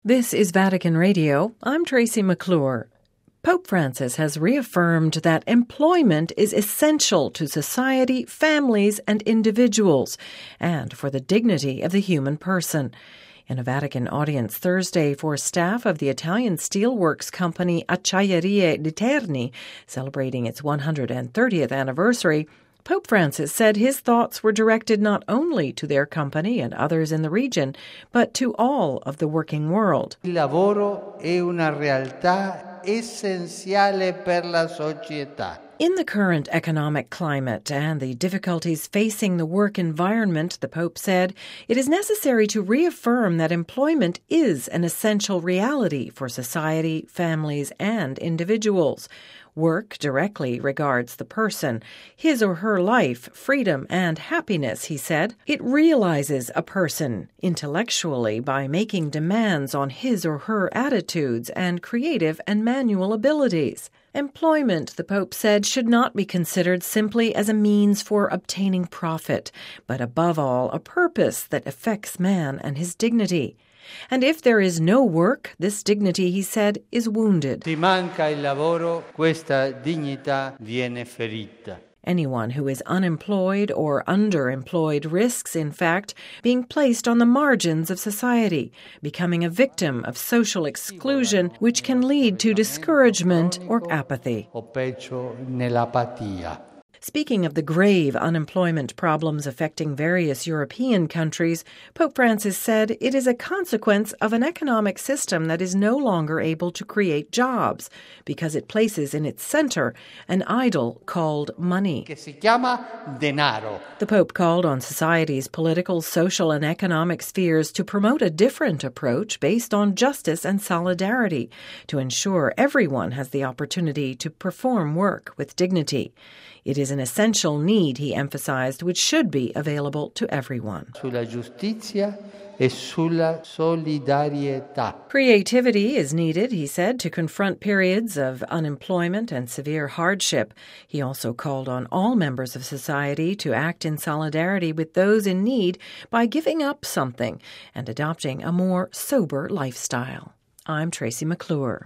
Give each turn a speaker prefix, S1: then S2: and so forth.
S1: This is Vatican Radio. I'm Tracy McClure. Pope Francis has reaffirmed that employment is essential to society, families, and individuals, and for the dignity of the human person. In a Vatican audience Thursday for staff of the Italian steelworks company Acciaierie di Terni, celebrating its 130th anniversary, Pope Francis said his thoughts were directed not only to their company and others in the region, but to all of the working world.
S2: Il lavoro è una realtà essenziale per la società.
S1: In the current economic climate and the difficulties facing the work environment, the Pope said, it is necessary to reaffirm that employment is an essential reality for society, families, and individuals. Work directly regards the person, his or her life, freedom, and happiness, he said. It realizes a person intellectually by making demands on his or her attitudes and creative and manual abilities. Employment, the Pope said, should not be considered simply as a means for obtaining profit, but above all a purpose that affects man and his dignity. And if there is no work, this dignity, he said, is wounded.
S2: Se manca il lavoro, questa dignità viene ferita.
S1: Anyone who is unemployed or underemployed risks, in fact, being placed on the margins of society, becoming a victim of social exclusion, which can lead to discouragement or apathy.
S2: O peggio, nell'apatia.
S1: Speaking of the grave unemployment problems affecting various European countries, Pope Francis said it is a consequence of an economic system that is no longer able to create jobs because it places in its center an idol called money.
S2: Che si chiama denaro.
S1: The Pope called on society's political, social, and economic spheres to promote a different approach based on justice and solidarity to ensure everyone has the opportunity to perform work with dignity. It is an essential need, he emphasized, which should be available to everyone.
S2: Sulla giustizia e sulla solidarietà.
S1: Creativity is needed, he said, to confront periods of unemployment and severe hardship. He also called on all members of society to act in solidarity with those in need by giving up something and adopting a more sober lifestyle. I'm Tracy McClure.